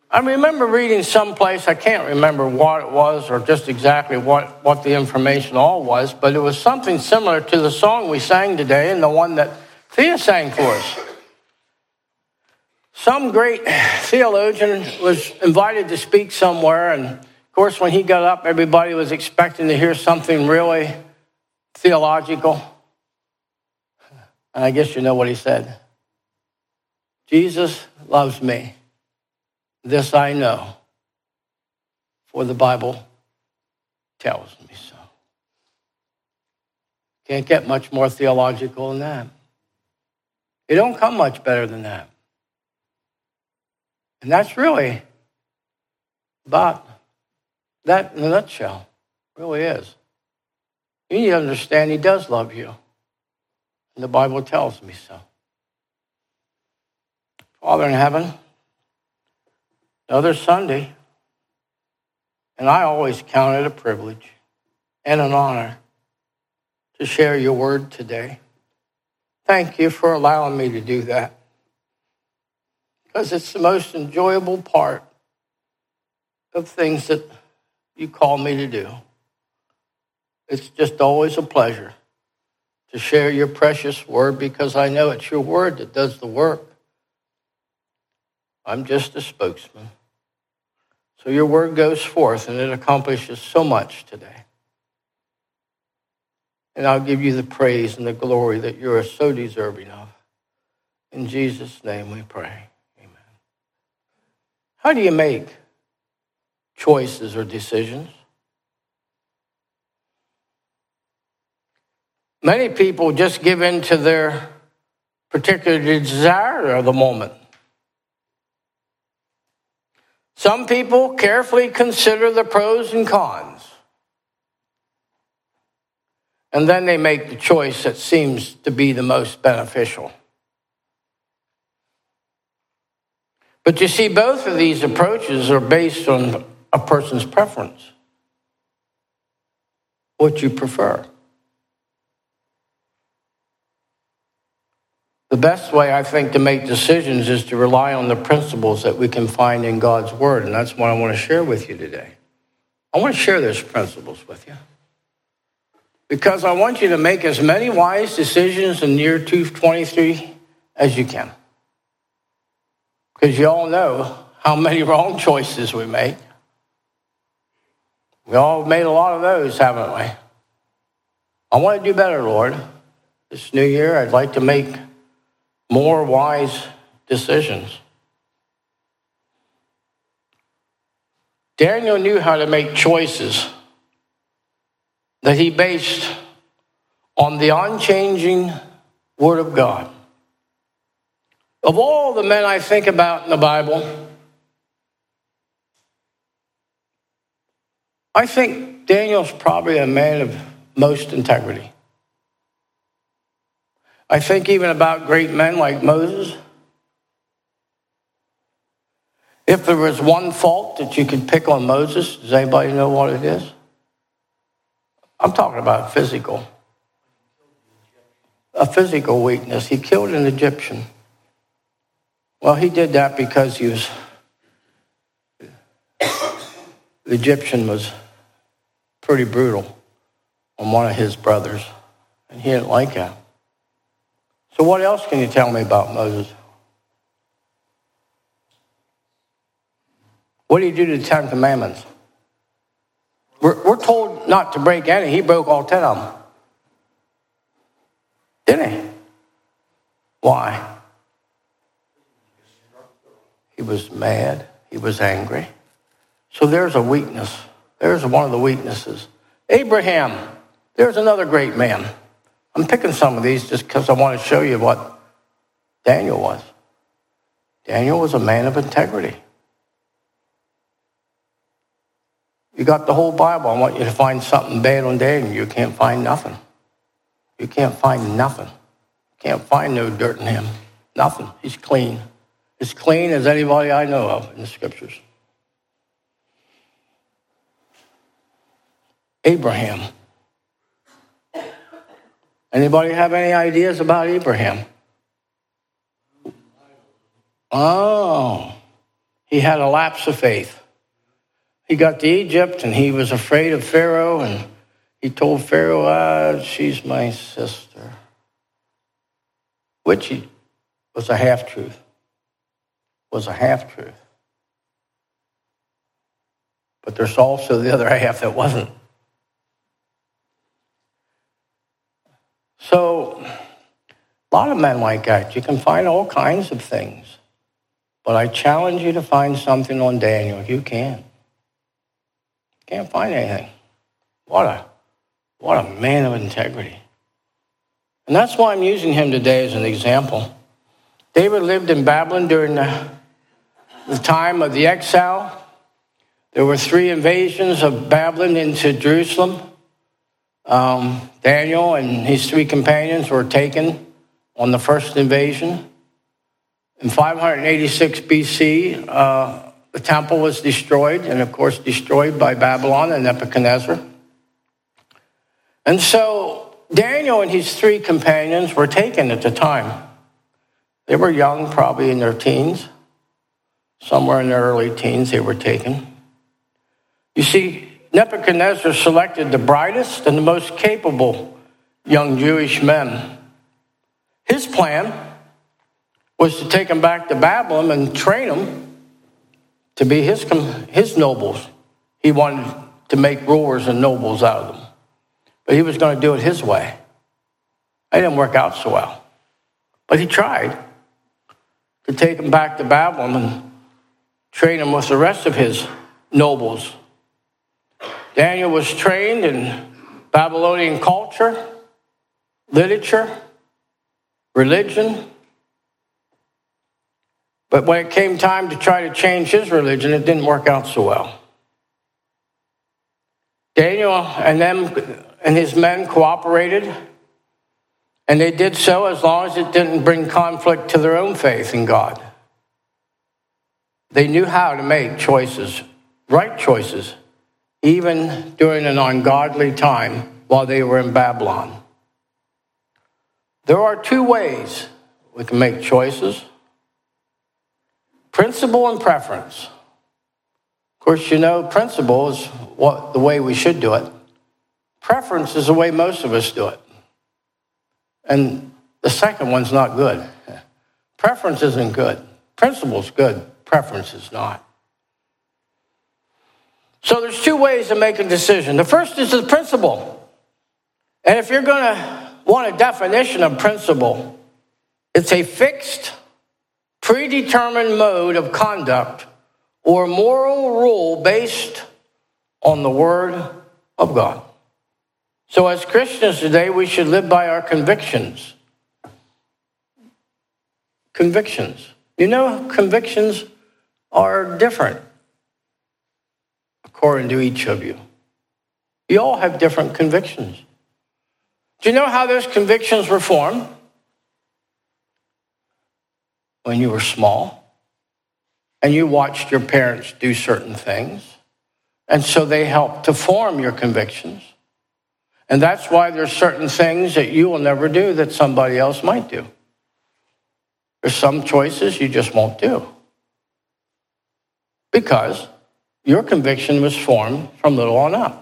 I remember reading someplace, I can't remember what it was or just exactly what the information all was, but it was something similar to the song we sang today and the one that Thea sang for us. Some great theologian was invited to speak somewhere, and of course when he got up, everybody was expecting to hear something really theological. And I guess you know what he said. Jesus loves me. This I know, for the Bible tells me so. Can't get much more theological than that. It don't come much better than that. And that's really about that in a nutshell. It really is. You need to understand he does love you. And the Bible tells me so. Father in heaven, another Sunday, and I always count it a privilege and an honor to share your word today. Thank you for allowing me to do that, because it's the most enjoyable part of things that you call me to do. It's just always a pleasure to share your precious word, because I know it's your word that does the work. I'm just a spokesman. So your word goes forth and it accomplishes so much today. And I'll give you the praise and the glory that you are so deserving of. In Jesus' name we pray. Amen. How do you make choices or decisions? Many people just give in to their particular desire of the moment. Some people carefully consider the pros and cons. And then they make the choice that seems to be the most beneficial. But you see, both of these approaches are based on a person's preference. What you prefer. The best way, I think, to make decisions is to rely on the principles that we can find in God's word, and that's what I want to share with you today. I want to share those principles with you because I want you to make as many wise decisions in year 2023 as you can, because you all know how many wrong choices we make. We all made a lot of those, haven't we? I want to do better, Lord. This new year, I'd like to make more wise decisions. Daniel knew how to make choices that he based on the unchanging Word of God. Of all the men I think about in the Bible, I think Daniel's probably a man of most integrity. I think even about great men like Moses. If there was one fault that you could pick on Moses, does anybody know what it is? I'm talking about physical. A physical weakness. He killed an Egyptian. Well, he did that because the Egyptian was pretty brutal on one of his brothers, and he didn't like that. So what else can you tell me about Moses? What did he do to the 10 Commandments? We're told not to break any. He broke all 10 of them. Didn't he? Why? He was mad. He was angry. So there's a weakness. There's one of the weaknesses. Abraham. There's another great man. I'm picking some of these just because I want to show you what Daniel was. Daniel was a man of integrity. You got the whole Bible. I want you to find something bad on Daniel. You can't find nothing. You can't find nothing. You can't find no dirt in him. Nothing. He's clean. As clean as anybody I know of in the scriptures. Abraham. Anybody have any ideas about Abraham? Oh, he had a lapse of faith. He got to Egypt, and he was afraid of Pharaoh, and he told Pharaoh, she's my sister, which was a half-truth, But there's also the other half that wasn't. So, a lot of men like that. You can find all kinds of things. But I challenge you to find something on Daniel. You can't. Can't find anything. What a man of integrity. And that's why I'm using him today as an example. David lived in Babylon during the time of the exile. There were 3 invasions of Babylon into Jerusalem. Daniel and his 3 companions were taken on the first invasion. In 586 BC, the temple was destroyed, and of course destroyed by Babylon and Nebuchadnezzar. And so Daniel and his 3 companions were taken at the time. They were young, probably in their teens. Somewhere in their early teens, they were taken. You see, Nebuchadnezzar selected the brightest and the most capable young Jewish men. His plan was to take them back to Babylon and train them to be his nobles. He wanted to make rulers and nobles out of them. But he was going to do it his way. It didn't work out so well. But he tried to take them back to Babylon and train them with the rest of his nobles. Daniel was trained in Babylonian culture, literature, religion. But when it came time to try to change his religion, it didn't work out so well. Daniel and his men cooperated, and they did so as long as it didn't bring conflict to their own faith in God. They knew how to make choices, right choices, even during an ungodly time while they were in Babylon. There are 2 ways we can make choices: principle and preference. Of course, you know, principle is the way we should do it. Preference is the way most of us do it. And the second one's not good. Preference isn't good. Principle's good. Preference is not. So there's 2 ways to make a decision. The first is the principle. And if you're going to want a definition of principle, it's a fixed, predetermined mode of conduct or moral rule based on the Word of God. So as Christians today, we should live by our convictions. Convictions. You know, convictions are different according to each of you. You all have different convictions. Do you know how those convictions were formed? When you were small, and you watched your parents do certain things, and so they helped to form your convictions. And that's why there's certain things that you will never do that somebody else might do. There's some choices you just won't do because your conviction was formed from little on up.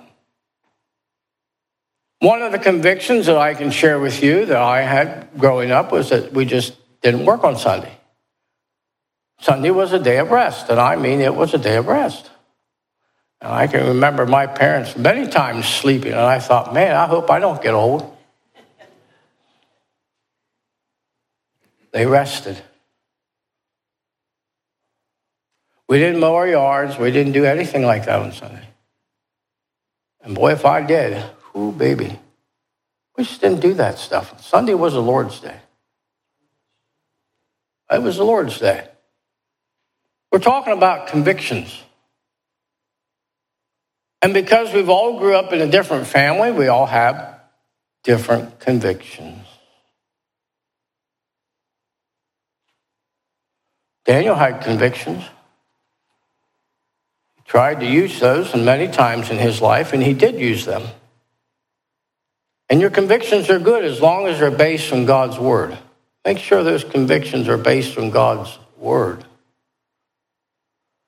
One of the convictions that I can share with you that I had growing up was that we just didn't work on Sunday. Sunday was a day of rest, and I mean it was a day of rest. And I can remember my parents many times sleeping, and I thought, man, I hope I don't get old. They rested. We didn't mow our yards. We didn't do anything like that on Sunday. And boy, if I did, ooh, baby. We just didn't do that stuff. Sunday was the Lord's day. It was the Lord's day. We're talking about convictions. And because we've all grew up in a different family, we all have different convictions. Daniel had convictions. He tried to use those, and many times in his life, and he did use them. And your convictions are good as long as they're based on God's word. Make sure those convictions are based on God's word.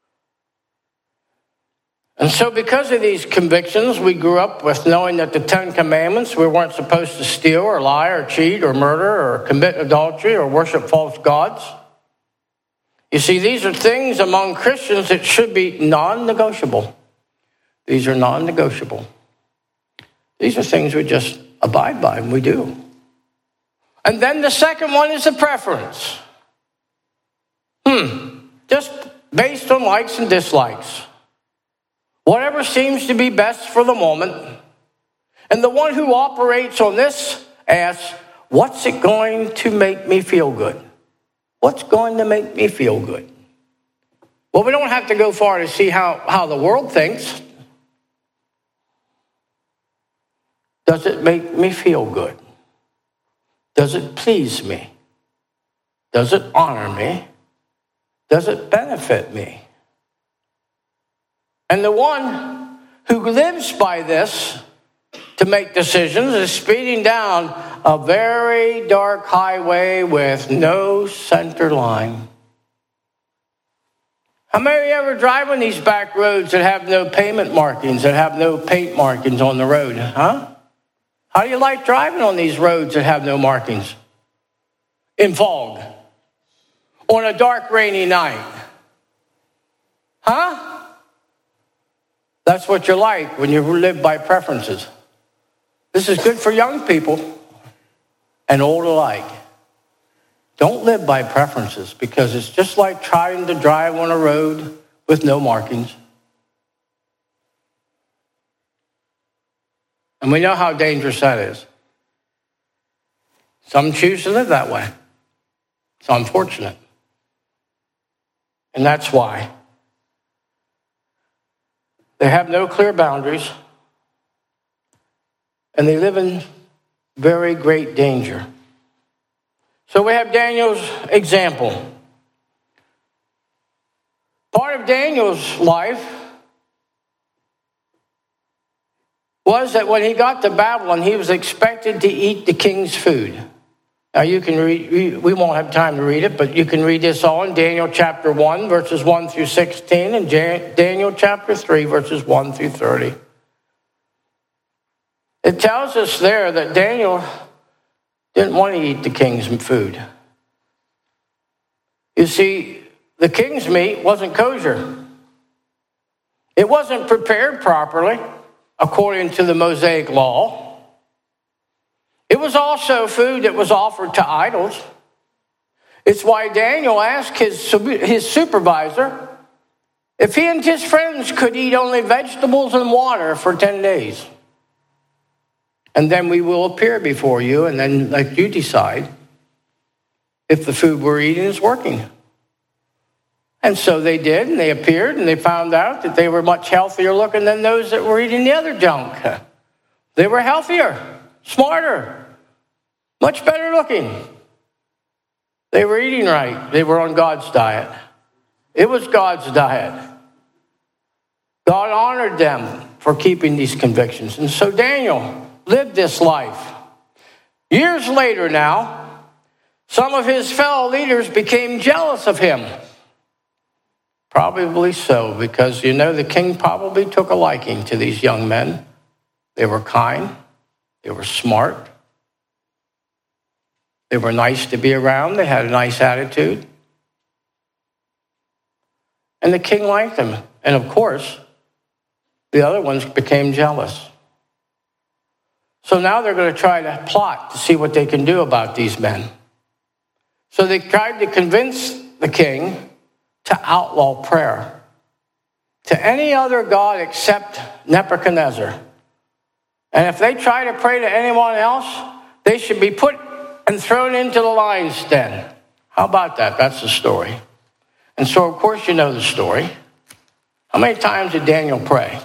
And so because of these convictions, we grew up with knowing that the 10 Commandments, we weren't supposed to steal or lie or cheat or murder or commit adultery or worship false gods. You see, these are things among Christians that should be non-negotiable. These are non-negotiable. These are things we just abide by, and we do. And then the second one is a preference. Just based on likes and dislikes. Whatever seems to be best for the moment. And the one who operates on this asks, what's it going to make me feel good? What's going to make me feel good? Well, we don't have to go far to see how the world thinks. Does it make me feel good? Does it please me? Does it honor me? Does it benefit me? And the one who lives by this to make decisions is speeding down a very dark highway with no center line. How many of you ever drive on these back roads that have no pavement markings, that have no paint markings on the road? Huh? How do you like driving on these roads that have no markings? In fog. On a dark, rainy night. Huh? That's what you're like when you live by preferences. This is good for young people and old alike. Don't live by preferences, because it's just like trying to drive on a road with no markings. And we know how dangerous that is. Some choose to live that way. It's unfortunate. And that's why they have no clear boundaries, and they live in very great danger. So we have Daniel's example. Part of Daniel's life was that when he got to Babylon, he was expected to eat the king's food. Now you can read, we won't have time to read it, but you can read this all in Daniel chapter 1, verses 1 through 16, and Daniel chapter 3, verses 1 through 30. It tells us there that Daniel didn't want to eat the king's food. You see, the king's meat wasn't kosher. It wasn't prepared properly according to the Mosaic law. It was also food that was offered to idols. It's why Daniel asked his supervisor if he and his friends could eat only vegetables and water for 10 days. And then we will appear before you, and then let you decide if the food we're eating is working. And so they did, and they appeared, and they found out that they were much healthier looking than those that were eating the other junk. They were healthier, smarter, much better looking. They were eating right. They were on God's diet. It was God's diet. God honored them for keeping these convictions. And so Daniel lived this life. Years later now, some of his fellow leaders became jealous of him. Probably so, because, the king probably took a liking to these young men. They were kind. They were smart. They were nice to be around. They had a nice attitude. And the king liked them. And of course, the other ones became jealous. So now they're going to try to plot to see what they can do about these men. So they tried to convince the king to outlaw prayer to any other god except Nebuchadnezzar. And if they try to pray to anyone else, they should be put and thrown into the lion's den. How about that? That's the story. And so, of course, you know the story. How many times did Daniel pray?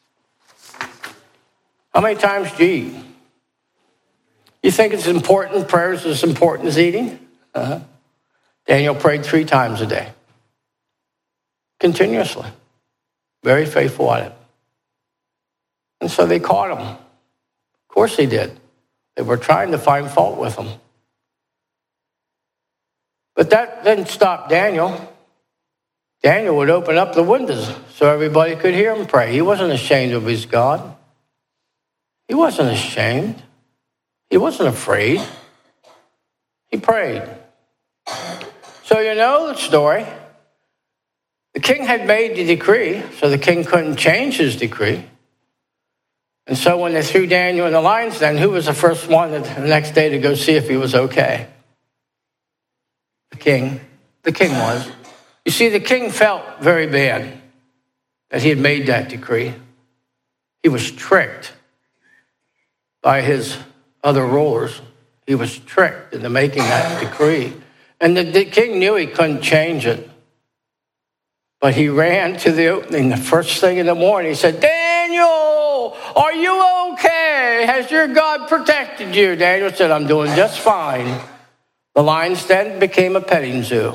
How many times do you eat? You think it's important, prayer is as important as eating? Daniel prayed 3 times a day. Continuously. Very faithful at it. And so they caught him. Of course they did. They were trying to find fault with him. But that didn't stop Daniel. Daniel would open up the windows so everybody could hear him pray. He wasn't ashamed of his God. He wasn't ashamed. He wasn't afraid. He prayed. So you know the story. The king had made the decree, so the king couldn't change his decree. And so when they threw Daniel in the lion's den, who was the first one the next day to go see if he was okay? The king. The king was. You see, the king felt very bad that he had made that decree. He was tricked by his other rulers. He was tricked into making that decree. And the king knew he couldn't change it. But he ran to the opening the first thing in the morning. He said, Daniel, are you okay? Has your God protected you? Daniel said, I'm doing just fine. The lion's den became a petting zoo.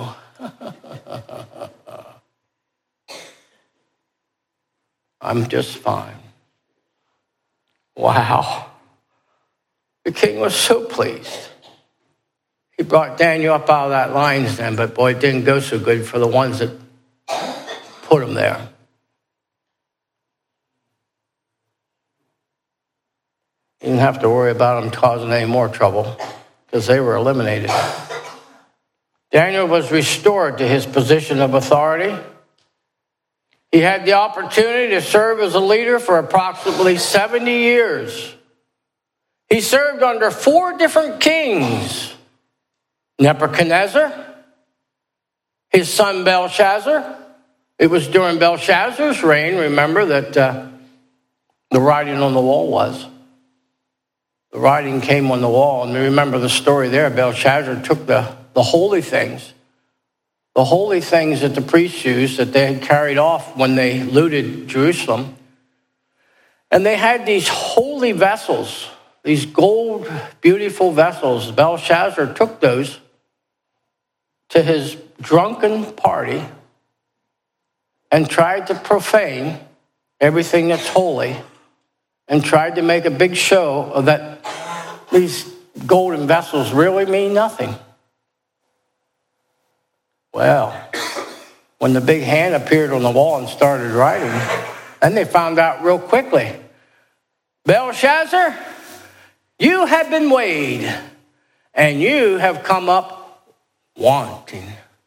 I'm just fine. Wow. The king was so pleased. He brought Daniel up out of that lion's den, but boy, it didn't go so good for the ones that put him there. He didn't have to worry about them causing any more trouble because they were eliminated. Daniel was restored to his position of authority. He had the opportunity to serve as a leader for approximately 70 years. He served under 4 different kings: Nebuchadnezzar, his son Belshazzar. It was during Belshazzar's reign, remember, that the writing on the wall was. The writing came on the wall, and remember the story there. Belshazzar took the holy things that the priests used that they had carried off when they looted Jerusalem. And they had these holy vessels, these gold, beautiful vessels. Belshazzar took those to his drunken party and tried to profane everything that's holy and tried to make a big show of that these golden vessels really mean nothing. Well, when the big hand appeared on the wall and started writing, then they found out real quickly, Belshazzar, you have been weighed, and you have come up wanting.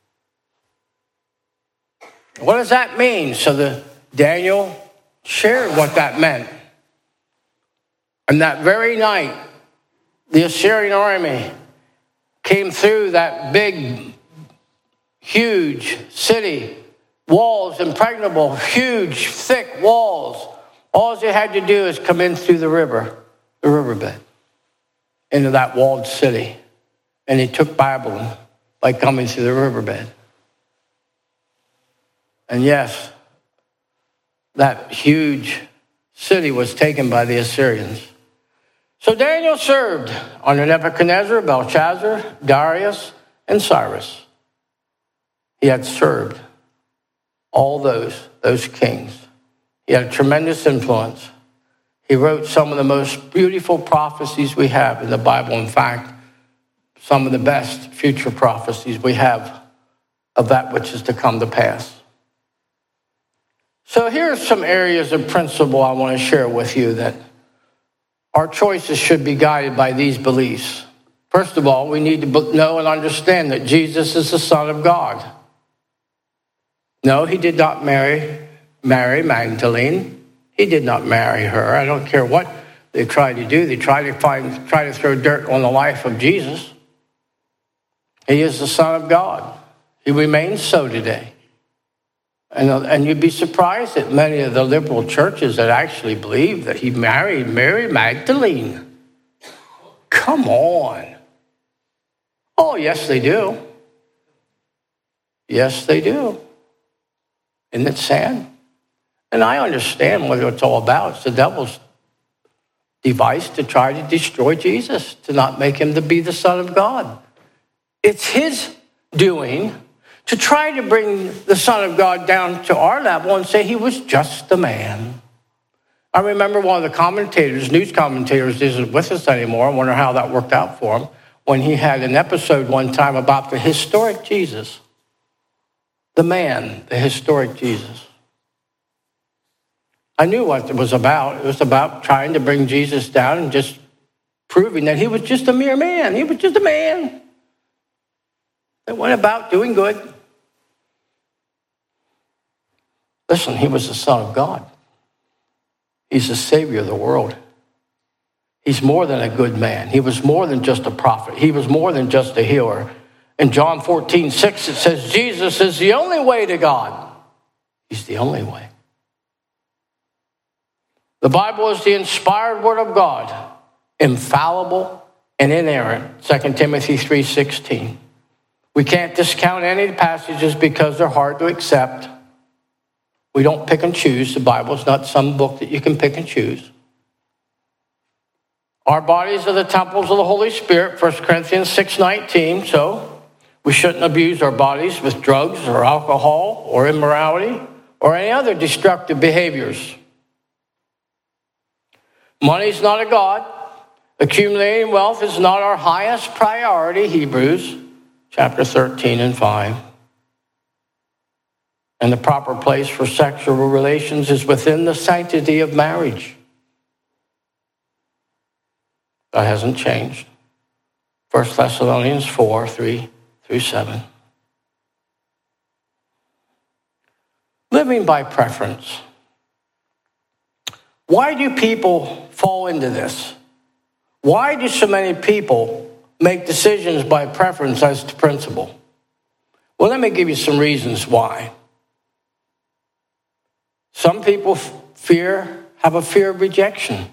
What does that mean? So Daniel shared what that meant. And that very night, the Assyrian army came through that big, huge city, walls impregnable, huge, thick walls. All they had to do is come in through the riverbed, into that walled city. And he took Babylon by coming through the riverbed. And yes, that huge city was taken by the Assyrians. So Daniel served under Nebuchadnezzar, Belshazzar, Darius, and Cyrus. He had served all those kings. He had a tremendous influence. He wrote some of the most beautiful prophecies we have in the Bible. In fact, some of the best future prophecies we have of that which is to come to pass. So here are some areas of principle I want to share with you that our choices should be guided by these beliefs. First of all, we need to know and understand that Jesus is the Son of God. No, he did not marry Magdalene. He did not marry her. I don't care what they tried to do. They tried to throw dirt on the life of Jesus. He is the Son of God. He remains so today. And you'd be surprised at many of the liberal churches that actually believe that he married Mary Magdalene. Come on. Oh, yes, they do. Yes, they do. Isn't it sad? And I understand what it's all about. It's the devil's device to try to destroy Jesus, to not make him to be the Son of God. It's his doing to try to bring the Son of God down to our level and say he was just a man. I remember one of the commentators, news commentators, isn't with us anymore. I wonder how that worked out for him, when he had an episode one time about the historic Jesus. the man, the historic Jesus. I knew what it was about. It was about trying to bring Jesus down and just proving that he was just a mere man. He was just a man that went about doing good. Listen, he was the Son of God. He's the Savior of the world. He's more than a good man. He was more than just a prophet. He was more than just a healer. In John 14:6, it says, Jesus is the only way to God. He's the only way. The Bible is the inspired word of God, infallible and inerrant, 2 Timothy 3:16. We can't discount any passages because they're hard to accept. We don't pick and choose. The Bible is not some book that you can pick and choose. Our bodies are the temples of the Holy Spirit, 1 Corinthians 6:19. So we shouldn't abuse our bodies with drugs or alcohol or immorality or any other destructive behaviors. Money's not a god. Accumulating wealth is not our highest priority, Hebrews chapter 13 and 5. And the proper place for sexual relations is within the sanctity of marriage. That hasn't changed. 1 Thessalonians 4:3-7. Living by preference. Why do people fall into this? Why do so many people make decisions by preference as to principle? Well, let me give you some reasons why. Some people have a fear of rejection.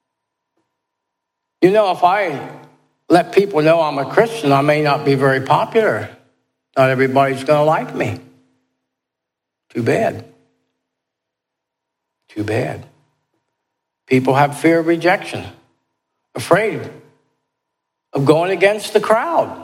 You know, if I let people know I'm a Christian, I may not be very popular. Not everybody's going to like me. Too bad. Too bad. People have fear of rejection, afraid of going against the crowd.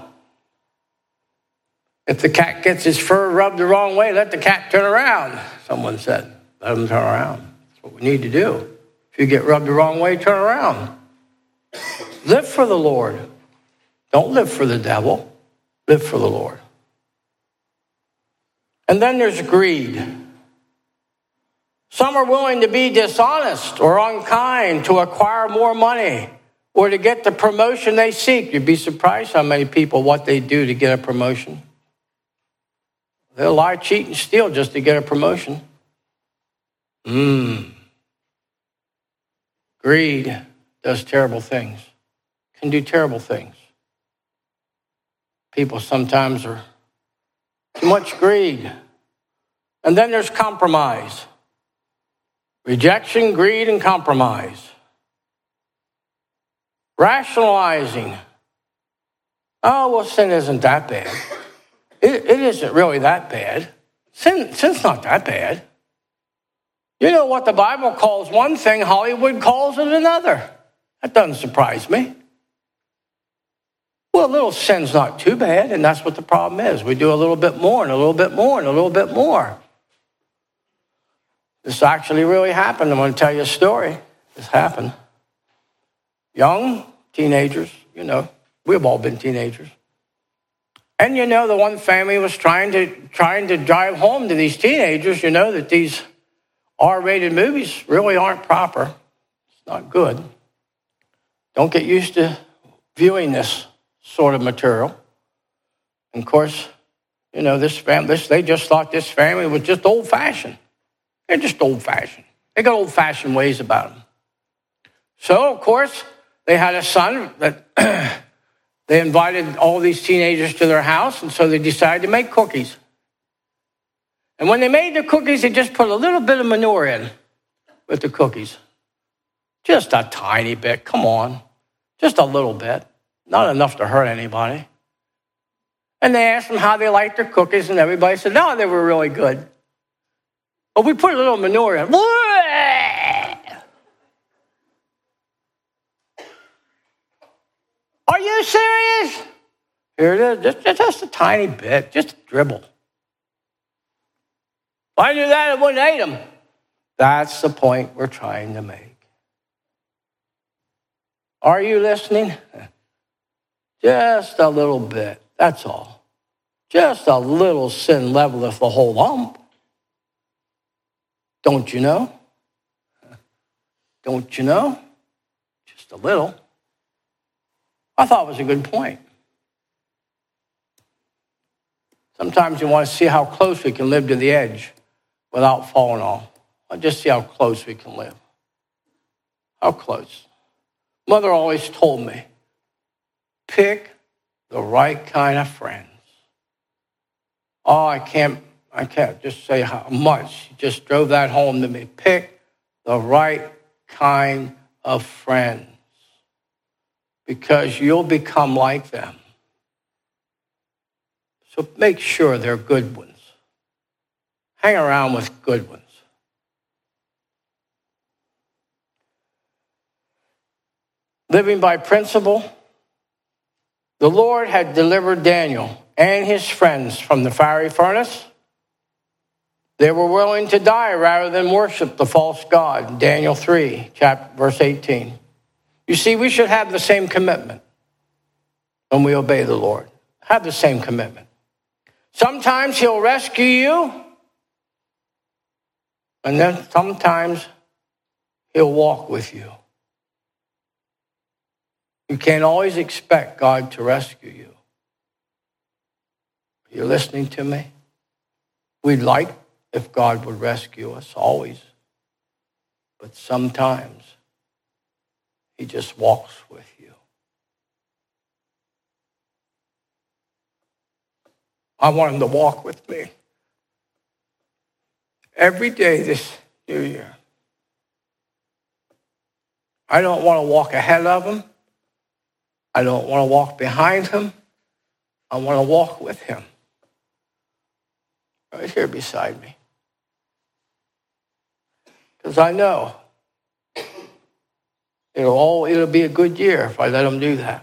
If the cat gets his fur rubbed the wrong way, let the cat turn around, someone said. Let him turn around. That's what we need to do. If you get rubbed the wrong way, turn around. Live for the Lord. Don't live for the devil. Live for the Lord. And then there's greed. Some are willing to be dishonest or unkind to acquire more money or to get the promotion they seek. You'd be surprised how many people, what they do to get a promotion. They'll lie, cheat, and steal just to get a promotion. Greed does terrible things, can do terrible things. People sometimes are too much greed. And then there's compromise. Rejection, greed, and compromise. Rationalizing. Oh, well, sin isn't that bad. It isn't really that bad. Sin's not that bad. You know what the Bible calls one thing, Hollywood calls it another. That doesn't surprise me. Well, a little sin's not too bad, and that's what the problem is. We do a little bit more and a little bit more and a little bit more. This actually really happened. I'm going to tell you a story. This happened. Young teenagers, you know, we've all been teenagers. And you know, the one family was trying to drive home to these teenagers, you know, that these R-rated movies really aren't proper. It's not good. Don't get used to viewing this sort of material. And of course, you know, they just thought this family was just old-fashioned. They're just old-fashioned. They got old-fashioned ways about them. So, of course, they had a son that they invited all these teenagers to their house, and so they decided to make cookies. And when they made the cookies, they just put a little bit of manure in with the cookies. Just a tiny bit, come on. Just a little bit. Not enough to hurt anybody. And they asked them how they liked their cookies, and everybody said, no, they were really good. But we put a little manure in. Are you serious? Here it is, just a tiny bit, just a dribble. If I knew that, I wouldn't eat them. That's the point we're trying to make. Are you listening? Just a little bit, that's all. Just a little sin leveleth the whole lump. Don't you know? Don't you know? Just a little. I thought it was a good point. Sometimes you want to see how close we can live to the edge without falling off. I'll just see how close we can live. How close? Mother always told me, pick the right kind of friends. Oh, I can't just say how much. She just drove that home to me. Pick the right kind of friends, because you'll become like them. So make sure they're good ones. Hang around with good ones. Living by principle, the Lord had delivered Daniel and his friends from the fiery furnace. They were willing to die rather than worship the false god, Daniel 3, verse 18. You see, we should have the same commitment when we obey the Lord. Have the same commitment. Sometimes he'll rescue you, and then sometimes he'll walk with you. You can't always expect God to rescue you. You're listening to me? We'd like if God would rescue us always, but sometimes he just walks with you. I want him to walk with me every day this new year. I don't want to walk ahead of him. I don't want to walk behind him. I want to walk with him. Right here beside me. Because I know it'll be a good year if I let him do that.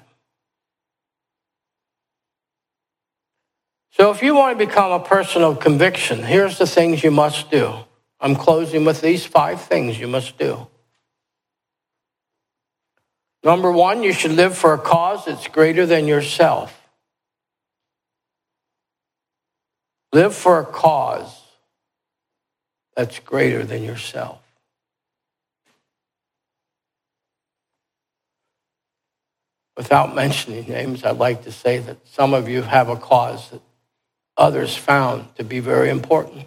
So if you want to become a person of conviction, here's the things you must do. I'm closing with these 5 things you must do. Number 1, you should live for a cause that's greater than yourself. Live for a cause that's greater than yourself. Without mentioning names, I'd like to say that some of you have a cause that others found to be very important.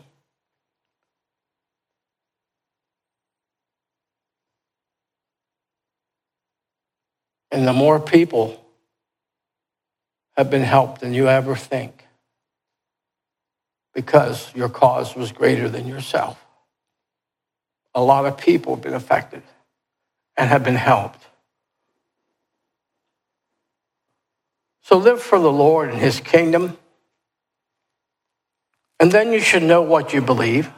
And the more people have been helped than you ever think, because your cause was greater than yourself. A lot of people have been affected and have been helped. So live for the Lord and his kingdom. And then you should know what you believe.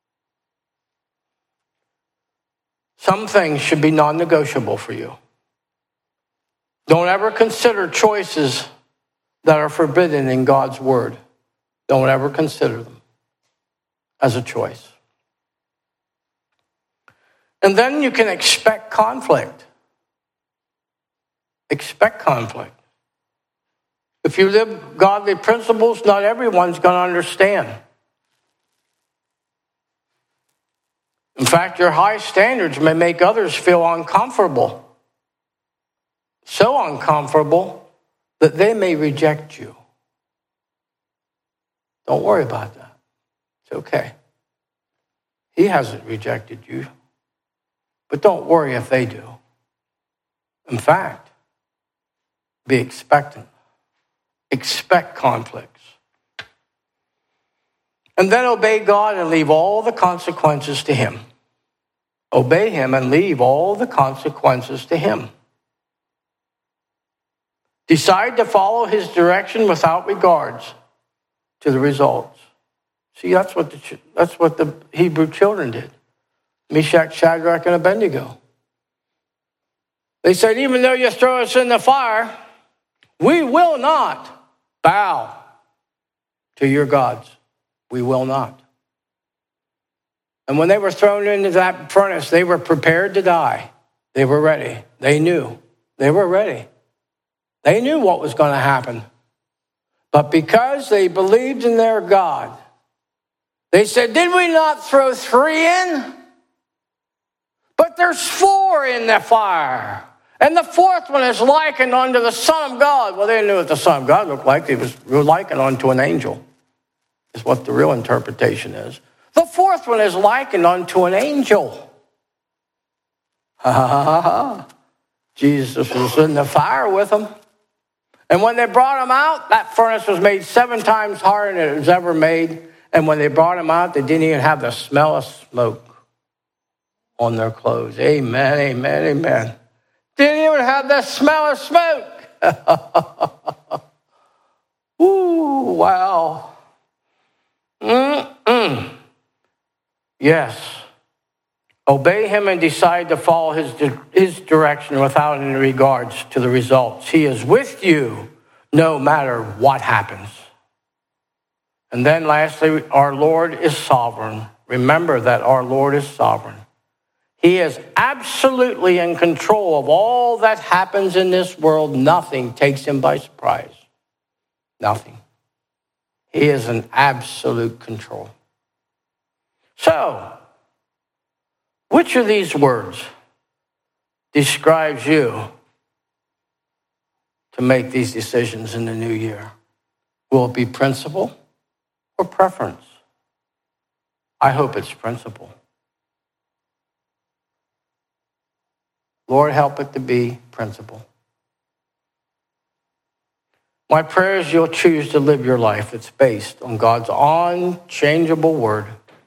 Some things should be non-negotiable for you. Don't ever consider choices that are forbidden in God's word. Don't ever consider them as a choice. And then you can expect conflict. Expect conflict. If you live godly principles, not everyone's going to understand. In fact, your high standards may make others feel uncomfortable. So uncomfortable that they may reject you. Don't worry about that. It's okay. He hasn't rejected you. But don't worry if they do. In fact, be expectant. Expect conflicts. And then obey God and leave all the consequences to him. Obey him and leave all the consequences to him. Decide to follow his direction without regards to the results. See, that's what the Hebrew children did. Meshach, Shadrach, and Abednego. They said, even though you throw us in the fire, we will not bow to your gods. We will not. And when they were thrown into that furnace, they were prepared to die. They were ready. They knew. They were ready. They knew what was going to happen. But because they believed in their God, they said, did we not throw 3 in? But there's 4 in the fire. And the 4th one is likened unto the Son of God. Well, they knew what the Son of God looked like. It was likened unto an angel, is what the real interpretation is. The 4th one is likened unto an angel. Ha ha ha ha. Jesus was in the fire with them. And when they brought him out, that furnace was made 7 times harder than it was ever made. And when they brought him out, they didn't even have the smell of smoke on their clothes. Amen, amen, amen. Didn't even have the smell of smoke. Ooh, wow. Yes. Obey him and decide to follow his direction without any regards to the results. He is with you no matter what happens. And then lastly, our Lord is sovereign. Remember that our Lord is sovereign. He is absolutely in control of all that happens in this world. Nothing takes him by surprise. Nothing. He is in absolute control. So, which of these words describes you to make these decisions in the new year? Will it be principle or preference? I hope it's principle. Lord, help it to be principle. My prayer is you'll choose to live your life that's based on God's unchangeable word.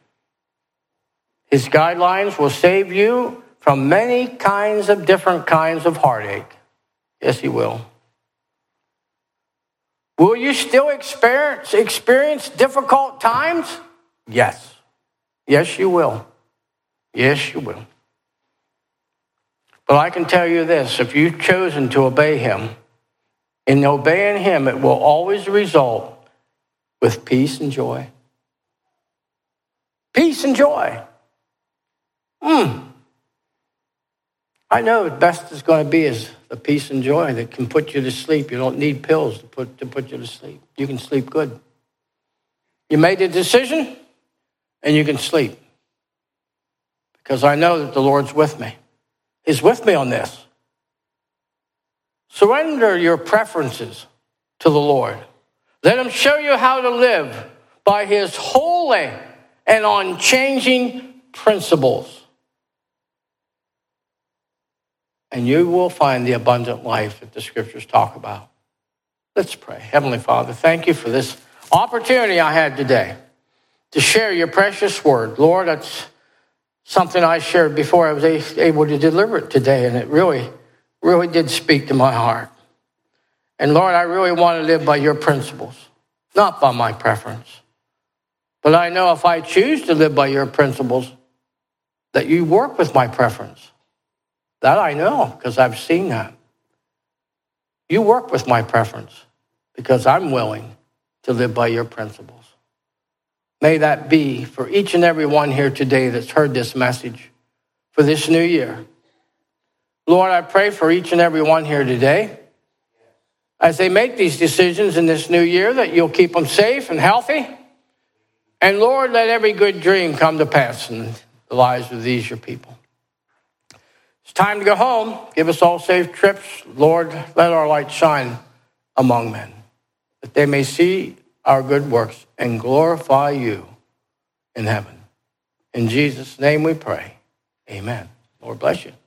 His guidelines will save you from many different kinds of heartache. Yes, he will. Will you still experience difficult times? Yes. Yes, you will. Yes, you will. But I can tell you this, if you've chosen to obey him, in obeying him, it will always result with peace and joy. Peace and joy. I know the best is going to be is the peace and joy that can put you to sleep. You don't need pills to put you to sleep. You can sleep good. You made a decision, and you can sleep. Because I know that the Lord's with me. He's with me on this. Surrender your preferences to the Lord. Let him show you how to live by his holy and unchanging principles. And you will find the abundant life that the scriptures talk about. Let's pray. Heavenly Father, thank you for this opportunity I had today to share your precious word. Lord, that's something I shared before I was able to deliver it today, and it really did speak to my heart. And Lord, I really want to live by your principles, not by my preference. But I know if I choose to live by your principles, that you work with my preference. That I know, because I've seen that. You work with my preference, because I'm willing to live by your principles. May that be for each and every one here today that's heard this message for this new year. Lord, I pray for each and every one here today, as they make these decisions in this new year, that you'll keep them safe and healthy. And Lord, let every good dream come to pass in the lives of these, your people. It's time to go home. Give us all safe trips. Lord, let our light shine among men, that they may see our good works and glorify you in heaven. In Jesus' name we pray. Amen. Lord bless you.